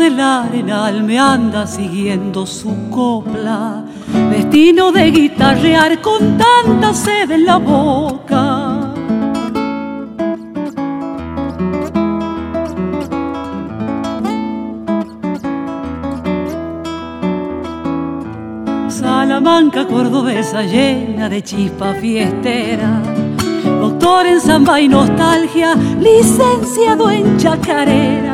del arenal me anda siguiendo su copla, destino de guitarrear con tanta sed en la boca. Salamanca cordobesa llena de chispa fiestera, doctor en samba y nostalgia, licenciado en chacarera.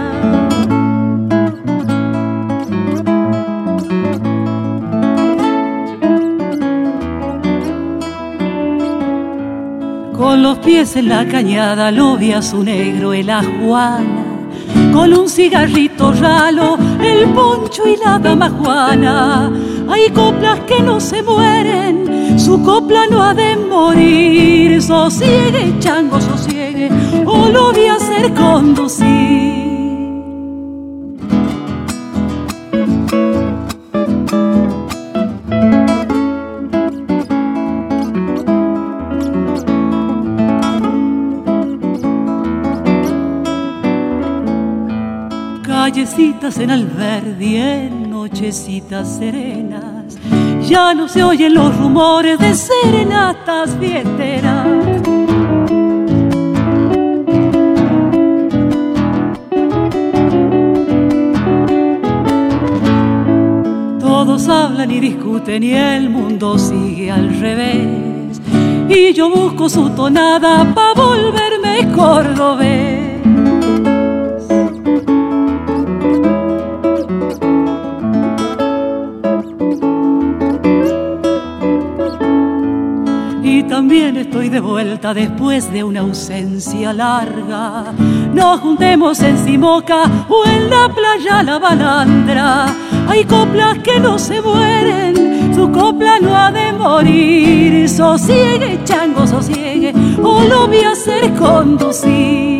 Con los pies en la cañada lo vi a su negro el ajuana, con un cigarrito ralo, el poncho y la dama Juana. Hay coplas que no se mueren, su copla no ha de morir. Sosiegue, chango, sosiegue, o lo voy a hacer conducir. Callecitas en Alberdi, en nochecitas serenas, ya no se oyen los rumores de serenatas fiesteras. Todos hablan y discuten y el mundo sigue al revés, y yo busco su tonada pa' volverme cordobés. También estoy de vuelta después de una ausencia larga. Nos juntemos en Simoca o en la playa La Balandra. Hay coplas que no se mueren, su copla no ha de morir. Sosiegue, chango, sosiegue, o lo voy a hacer conducir.